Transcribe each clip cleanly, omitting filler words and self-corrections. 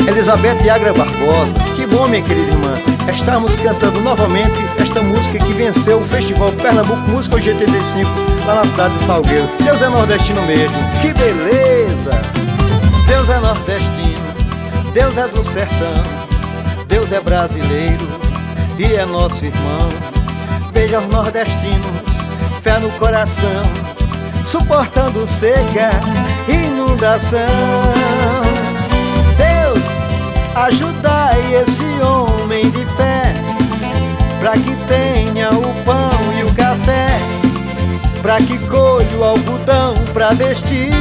Elizabeth Agra Barbosa, que bom, minha querida irmã, estamos cantando novamente esta música que venceu o Festival Pernambuco Música 85 lá na cidade de Salgueiro. Deus é nordestino mesmo, que beleza! Deus é nordestino, Deus é do sertão, Deus é brasileiro e é nosso irmão. Veja os nordestinos, fé no coração, suportando seca e inundação. Deus, ajudai esse homem de fé, pra que tenha o pão e o café, pra que colhe o algodão pra vestir.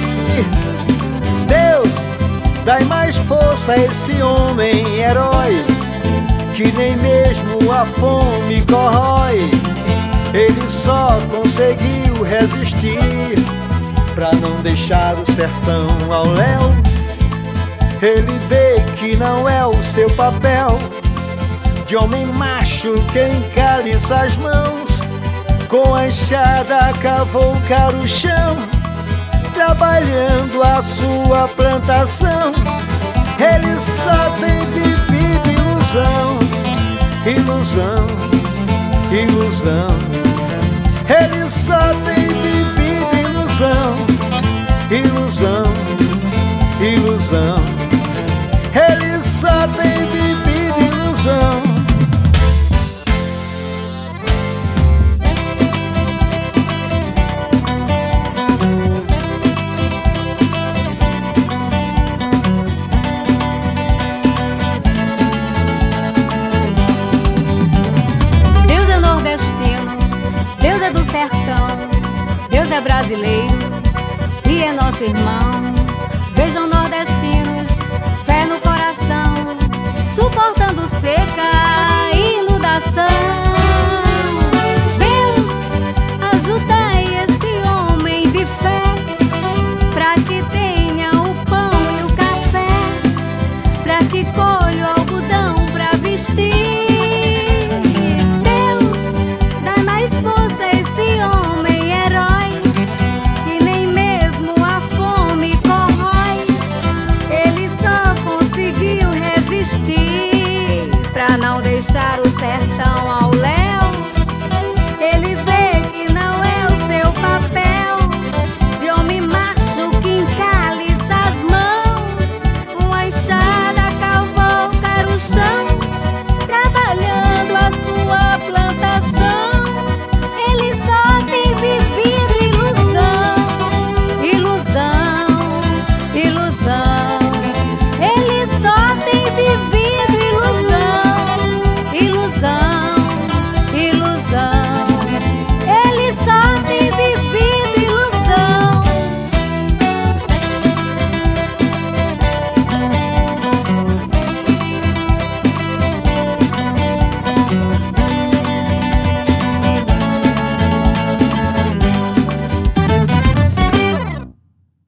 Deus, dai mais força a esse homem herói, que nem mesmo a fome corrói. Ele só conseguiu resistir pra não deixar o sertão ao léu. Ele vê que não é o seu papel de homem macho que encaliça as mãos, com a enxada cavoucar o chão, trabalhando a sua plantação. Ele só tem vivido ilusão, ilusão, ilusão. Ele só tem vivido ilusão, ilusão, ilusão. Ele só tem vivido ilusão. Deus é nordestino, Deus é do sertão, Deus é brasileiro e é nosso irmão. Veja o nordestino